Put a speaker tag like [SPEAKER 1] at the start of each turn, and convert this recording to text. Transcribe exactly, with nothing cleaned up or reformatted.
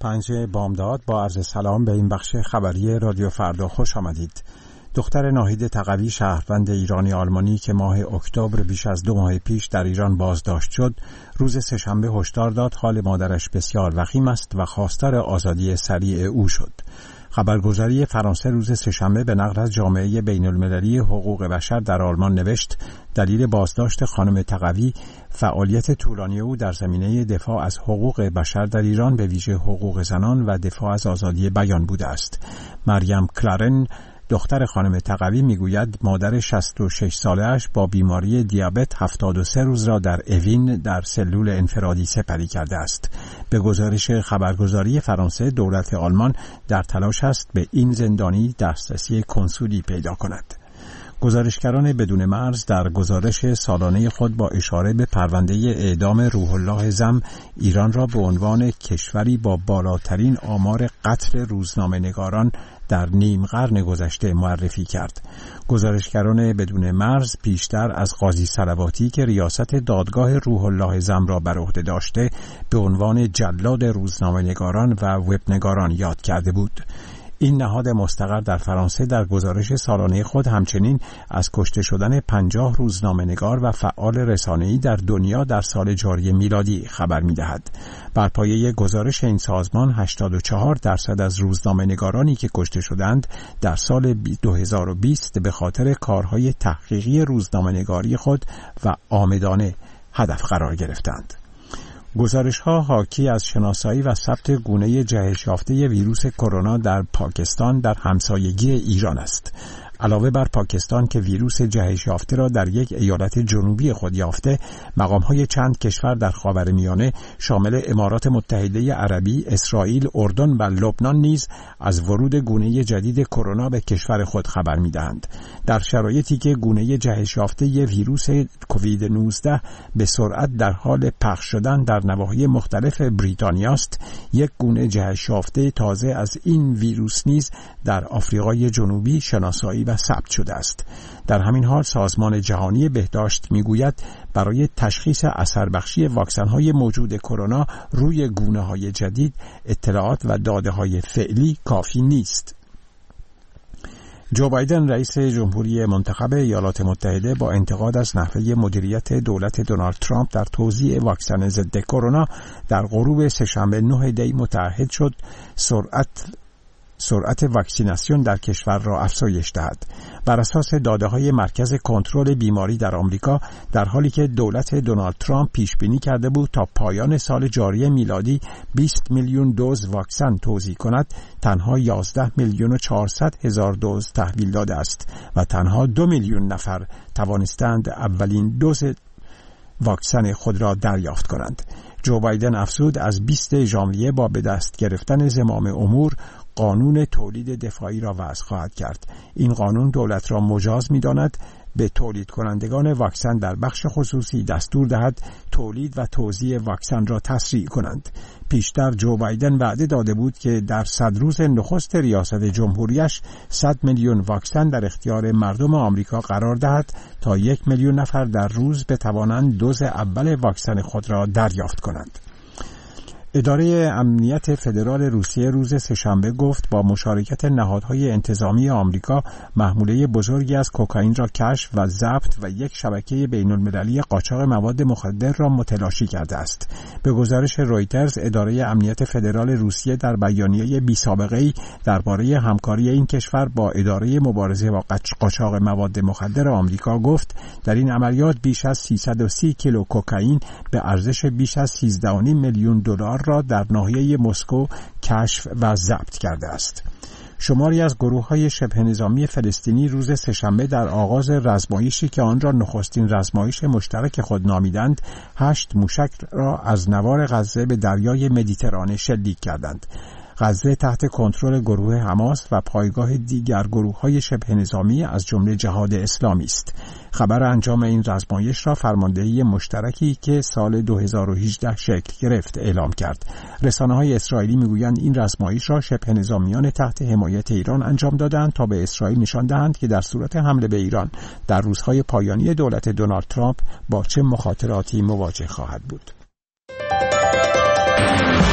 [SPEAKER 1] پنج بامداد با عرض سلام به این بخش خبری رادیو فردا خوش آمدید. دختر ناهید تقوی شهروند ایرانی آلمانی که ماه اکتبر بیش از دو ماه پیش در ایران بازداشت شد، روز سه‌شنبه هشدار داد حال مادرش بسیار وخیم است و خواستار آزادی سریع او شد. خبرگزاری فرانسه روز سه‌شنبه به نقل از جامعه بین‌المللی حقوق بشر در آلمان نوشت دلیل بازداشت خانم تقوی فعالیت طولانی او در زمینه دفاع از حقوق بشر در ایران، به ویژه حقوق زنان و دفاع از آزادی بیان بوده است. مریم کلارن، دختر خانم تقوی، میگوید مادر شصت و شش ساله‌اش با بیماری دیابت هفتاد و سه روز را در اوین در سلول انفرادی سپری کرده است. به گزارش خبرگزاری فرانسه، دولت آلمان در تلاش است به این زندانی دسترسی کنسولی پیدا کند. گزارشگران بدون مرز در گزارش سالانه خود با اشاره به پرونده اعدام روح الله زم، ایران را به عنوان کشوری با بالاترین آمار قتل روزنامه‌نگاران در نیم قرن گذشته معرفی کرد. گزارشگران بدون مرز پیشتر از قاضی صلواتی که ریاست دادگاه روح الله زم را بر عهده داشته به عنوان جلاد روزنامه‌نگاران و وبنگاران یاد کرده بود. این نهاد مستقر در فرانسه در گزارش سالانه خود همچنین از کشته شدن پنجاه روزنامه‌نگار و فعال رسانه‌ای در دنیا در سال جاری میلادی خبر می‌دهد. بر پایه گزارش این سازمان، هشتاد و چهار درصد از روزنامه‌نگارانی که کشته شدند در سال دو هزار و بیست به خاطر کارهای تحقیقی روزنامه‌نگاری خود و عامدانه هدف قرار گرفتند. گزارش‌ها حاکی از شناسایی و ثبت گونه جهش یافته ویروس کرونا در پاکستان در همسایگی ایران است. علاوه بر پاکستان که ویروس جهش یافته را در یک ایالت جنوبی خود یافته، مقام‌های چند کشور در خاورمیانه شامل امارات متحده عربی، اسرائیل، اردن و لبنان نیز از ورود گونه جدید کرونا به کشور خود خبر می‌دهند. در شرایطی که گونه جهش یافته ویروس کووید نوزده به سرعت در حال پخش شدن در نواحی مختلف بریتانیا است، یک گونه جهش یافته تازه از این ویروس نیز در آفریقای جنوبی شناسایی و ثبت شده است. در همین حال سازمان جهانی بهداشت میگوید برای تشخیص اثر بخشی واکسن‌های موجود کرونا روی گونه‌های جدید اطلاعات و داده‌های فعلی کافی نیست. جو بایدن رئیس جمهوری منتخب ایالات متحده با انتقاد از نحوه مدیریت دولت دونالد ترامپ در توزیع واکسن ضد کرونا در غروب سه‌شنبه نه دی متعهد شد سرعت سرعت واکسیناسیون در کشور را افزایش دهد. بر اساس داده‌های مرکز کنترل بیماری در آمریکا، در حالی که دولت دونالد ترامپ پیش بینی کرده بود تا پایان سال جاری میلادی بیست میلیون دوز واکسن توزیع کند، تنها یازده میلیون و چهارصد هزار دوز تحویل داده است و تنها دو میلیون نفر توانستند اولین دوز واکسن خود را دریافت کنند. جو بایدن افزود از بیست ژانویه با به دست گرفتن زمام امور قانون تولید دفاعی را وضع خواهد کرد. این قانون دولت را مجاز می‌داند به تولید کنندگان واکسن در بخش خصوصی دستور دهد تولید و توزیع واکسن را تسریع کنند. پیشتر جو بایدن وعده داده بود که در صد روز نخست ریاست جمهوریش صد میلیون واکسن در اختیار مردم آمریکا قرار دهد تا یک میلیون نفر در روز بتوانند دوز اول واکسن خود را دریافت کنند. اداره امنیت فدرال روسیه روز سه‌شنبه گفت با مشارکت نهادهای انتظامی آمریکا محموله بزرگی از کوکائین را کشف و ضبط و یک شبکه بین‌المللی قاچاق مواد مخدر را متلاشی کرده است. به گزارش رویترز، اداره امنیت فدرال روسیه در بیانیه بی‌سابقه‌ای درباره همکاری این کشور با اداره مبارزه با قاچاق مواد مخدر آمریکا گفت در این عملیات بیش از سیصد و سی کیلو کوکائین به ارزش بیش از سیزده و نیم میلیون دلار را در ناحیه مسکو کشف و ضبط کرده است. شماری از گروه‌های شبه نظامی فلسطینی روز سه‌شنبه در آغاز رزمایشی که آن را نخستین رزمایش مشترک خود نامیدند، هشت موشک را از نوار غزه به دریای مدیترانه شلیک کردند. غزه تحت کنترل گروه حماس و پایگاه دیگر گروه‌های شبه نظامی از جمله جهاد اسلامی است. خبر انجام این رزمایش را فرماندهی مشترکی که سال دو هزار و هجده شکل گرفت اعلام کرد. رسانه‌های اسرائیلی میگویند این رزمایش را شبه نظامیان تحت حمایت ایران انجام دادند تا به اسرائیل نشان دهند که در صورت حمله به ایران در روزهای پایانی دولت دونالد ترامپ با چه مخاطراتی مواجه خواهد بود.